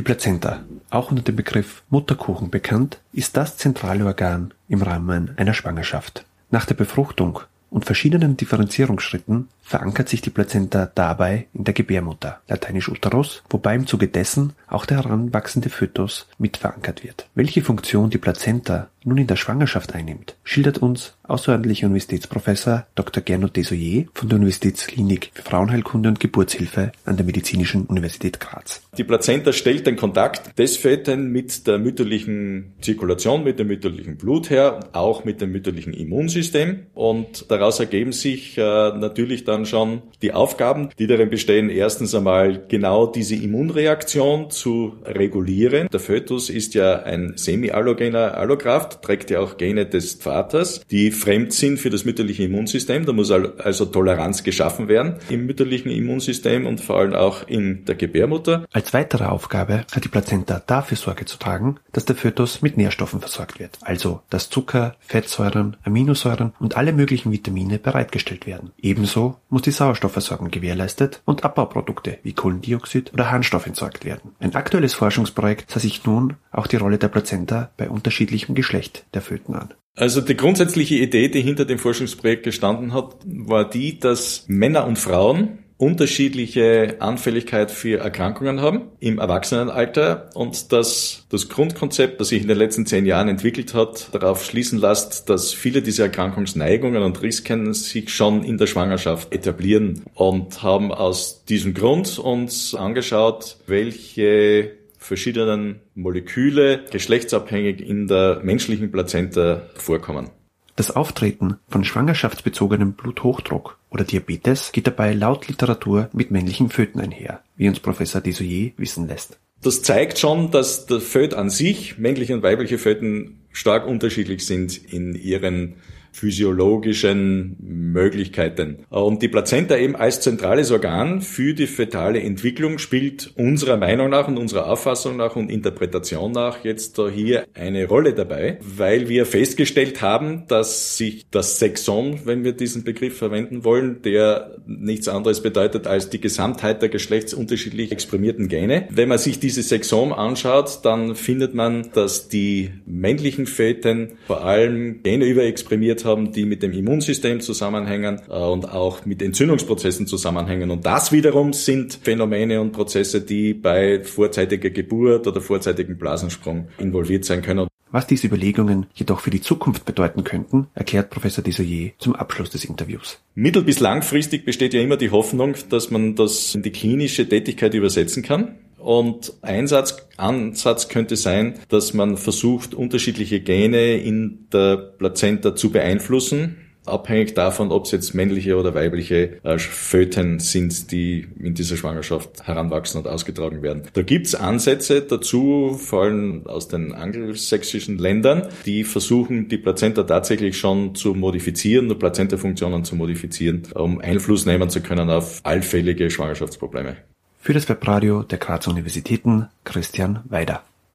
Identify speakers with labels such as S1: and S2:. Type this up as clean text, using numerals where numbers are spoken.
S1: Plazenta, auch unter dem Begriff Mutterkuchen bekannt, ist das zentrale Organ im Rahmen einer Schwangerschaft. Nach der Befruchtung und verschiedenen Differenzierungsschritten verankert sich die Plazenta dabei in der Gebärmutter, lateinisch Uterus, wobei im Zuge dessen auch der heranwachsende Fötus mit verankert wird. Welche Funktion die Plazenta nun in der Schwangerschaft einnimmt, schildert uns außerordentlicher Universitätsprofessor Dr. Gernot Desoyer von der Universitätsklinik für Frauenheilkunde und Geburtshilfe an der Medizinischen Universität Graz.
S2: Die Plazenta stellt den Kontakt des Föten mit der mütterlichen Zirkulation, mit dem mütterlichen Blut her, auch mit dem mütterlichen Immunsystem, und daraus ergeben sich natürlich dann schon die Aufgaben, die darin bestehen, erstens einmal genau diese Immunreaktion zu regulieren. Der Fötus ist ja ein semi-allogener Allokraft, trägt ja auch Gene des Vaters, die fremd sind für das mütterliche Immunsystem. Da muss also Toleranz geschaffen werden im mütterlichen Immunsystem und vor allem auch in der Gebärmutter.
S1: Als weitere Aufgabe hat die Plazenta dafür Sorge zu tragen, dass der Fötus mit Nährstoffen versorgt wird, also dass Zucker, Fettsäuren, Aminosäuren und alle möglichen Vitamine bereitgestellt werden. Ebenso muss die Sauerstoffversorgung gewährleistet und Abbauprodukte wie Kohlendioxid oder Harnstoff entsorgt werden. Ein aktuelles Forschungsprojekt sah sich nun auch die Rolle der Plazenta bei unterschiedlichem Geschlecht der Föten an.
S2: Also die grundsätzliche Idee, die hinter dem Forschungsprojekt gestanden hat, war die, dass Männer und Frauen unterschiedliche Anfälligkeit für Erkrankungen haben im Erwachsenenalter und dass das Grundkonzept, das sich in den letzten 10 Jahren entwickelt hat, darauf schließen lässt, dass viele dieser Erkrankungsneigungen und Risiken sich schon in der Schwangerschaft etablieren, und haben aus diesem Grund uns angeschaut, welche verschiedenen Moleküle geschlechtsabhängig in der menschlichen Plazenta vorkommen.
S1: Das Auftreten von schwangerschaftsbezogenem Bluthochdruck oder Diabetes geht dabei laut Literatur mit männlichen Föten einher, wie uns Professor Desoyer wissen lässt.
S2: Das zeigt schon, dass der Föt an sich, männliche und weibliche Föten, stark unterschiedlich sind in ihren physiologischen Möglichkeiten. Und die Plazenta eben als zentrales Organ für die fetale Entwicklung spielt unserer Meinung nach und unserer Auffassung nach und Interpretation nach jetzt hier eine Rolle dabei, weil wir festgestellt haben, dass sich das Sexom, wenn wir diesen Begriff verwenden wollen, der nichts anderes bedeutet als die Gesamtheit der geschlechtsunterschiedlich exprimierten Gene. Wenn man sich dieses Sexom anschaut, dann findet man, dass die männlichen Föten vor allem Gene überexprimiert haben, die mit dem Immunsystem zusammenhängen und auch mit Entzündungsprozessen zusammenhängen. Und das wiederum sind Phänomene und Prozesse, die bei vorzeitiger Geburt oder vorzeitigem Blasensprung involviert sein können.
S1: Was diese Überlegungen jedoch für die Zukunft bedeuten könnten, erklärt Professor Desoyer zum Abschluss des Interviews.
S2: Mittel- bis langfristig besteht ja immer die Hoffnung, dass man das in die klinische Tätigkeit übersetzen kann. Und Ansatz könnte sein, dass man versucht, unterschiedliche Gene in der Plazenta zu beeinflussen, abhängig davon, ob es jetzt männliche oder weibliche Föten sind, die in dieser Schwangerschaft heranwachsen und ausgetragen werden. Da gibt's Ansätze dazu, vor allem aus den angelsächsischen Ländern, die versuchen, die Plazenta tatsächlich schon zu modifizieren, die Plazenta-Funktionen zu modifizieren, um Einfluss nehmen zu können auf allfällige Schwangerschaftsprobleme.
S1: Für das Webradio der Grazer Universitäten, Christian Weider.